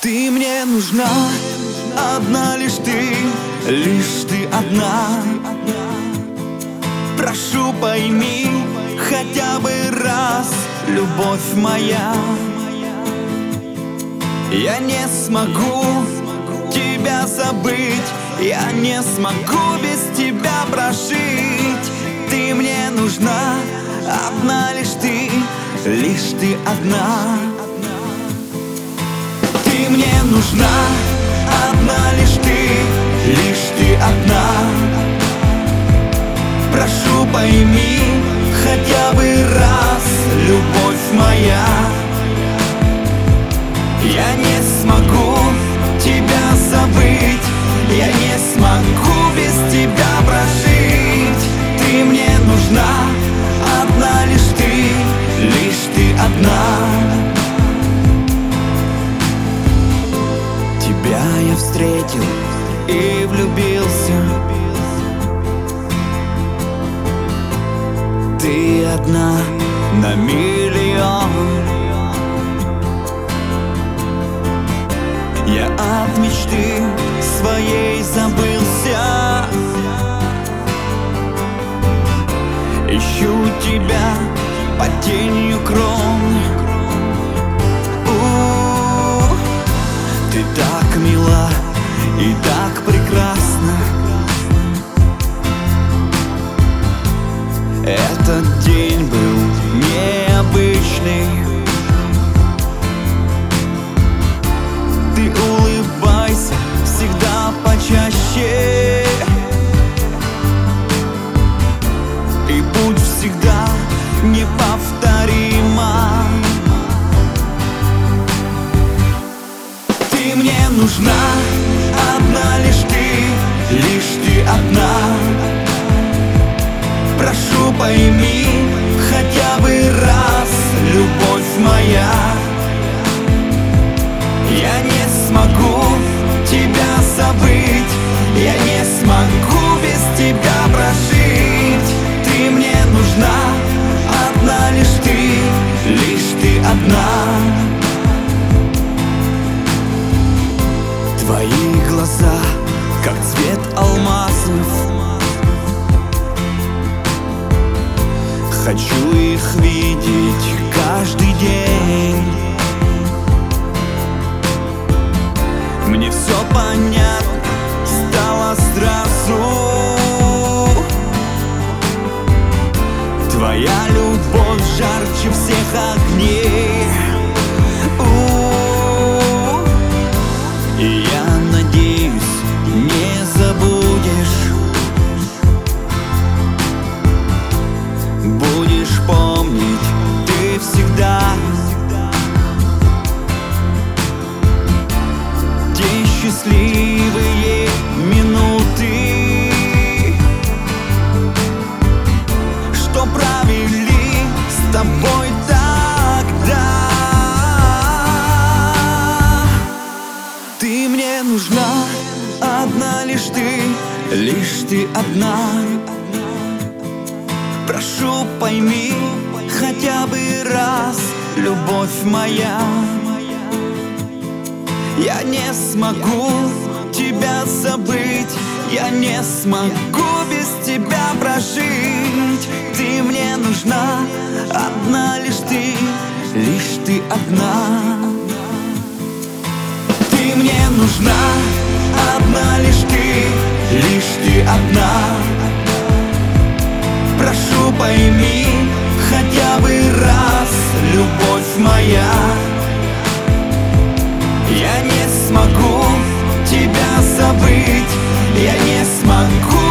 Ты мне нужна, одна лишь ты одна. Прошу, пойми хотя бы раз, любовь моя. Я не смогу тебя забыть, я не смогу без тебя прожить. Ты мне нужна, одна лишь ты одна. Ты мне нужна, одна лишь ты одна. Прошу, пойми хотя бы раз, любовь моя. Я не смогу тебя забыть, я не смогу без тебя прожить. Ты мне нужна, одна лишь ты одна. Тебя я встретил и влюбился. Ты одна на миллион. Я от мечты своей забылся. Ищу тебя под тенью крон. Ты так мила и так прекрасна. Этот день был необычный. Ты улыбайся всегда почаще и будь всегда неповторима. Ты мне нужна, одна лишь ты одна. Прошу, пойми хотя бы раз, любовь моя. Я не смогу тебя забыть, я не смогу без тебя прожить. Ты мне нужна, одна лишь ты одна. Твои глаза, как цвет алмазов. Хочу их видеть каждый день. Мне все понятно стало сразу. Твоя любовь жарче всех огней. И я надеюсь, не забудешь. Будешь помнить ты всегда те счастливые минуты, что провели с тобой тогда. Ты мне нужна, одна лишь ты одна. Прошу, пойми хотя бы раз, любовь моя. Я не смогу тебя забыть, я не смогу без тебя прожить. Ты мне нужна, одна лишь ты одна. Ты мне нужна, одна лишь ты одна. Прошу, пойми хотя бы раз, любовь моя. Я не смогу тебя забыть, я не смогу